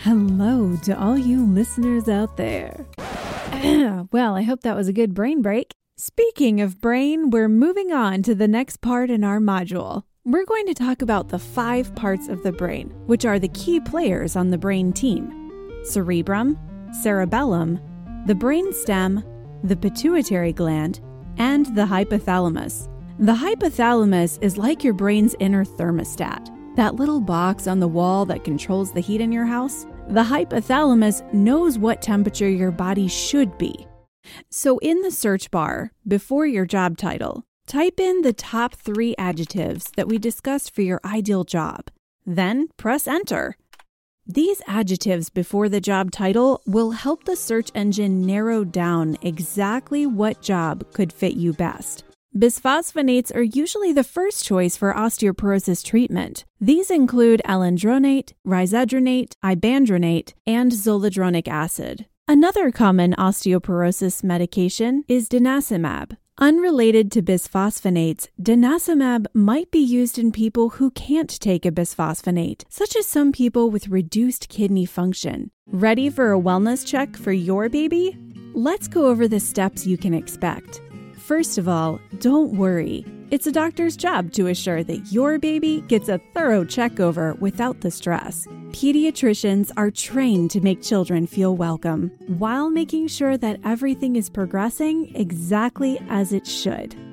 Hello to all you listeners out there. Well, I hope that was a good brain break. Speaking of brain, we're moving on to the next part in our module. We're going to talk about the 5 parts of the brain, which are the key players on the brain team: cerebrum, cerebellum, the brainstem, the pituitary gland, and the hypothalamus. The hypothalamus is like your brain's inner thermostat, that little box on the wall that controls the heat in your house. The hypothalamus knows what temperature your body should be. So in the search bar, before your job title, type in the top 3 adjectives that we discussed for your ideal job. Then press enter. These adjectives before the job title will help the search engine narrow down exactly what job could fit you best. Bisphosphonates are usually the first choice for osteoporosis treatment. These include alendronate, risedronate, ibandronate, and zoledronic acid. Another common osteoporosis medication is denosumab. Unrelated to bisphosphonates, denosumab might be used in people who can't take a bisphosphonate, such as some people with reduced kidney function. Ready for a wellness check for your baby? Let's go over the steps you can expect. First of all, don't worry. It's a doctor's job to assure that your baby gets a thorough check-over without the stress. Pediatricians are trained to make children feel welcome, while making sure that everything is progressing exactly as it should.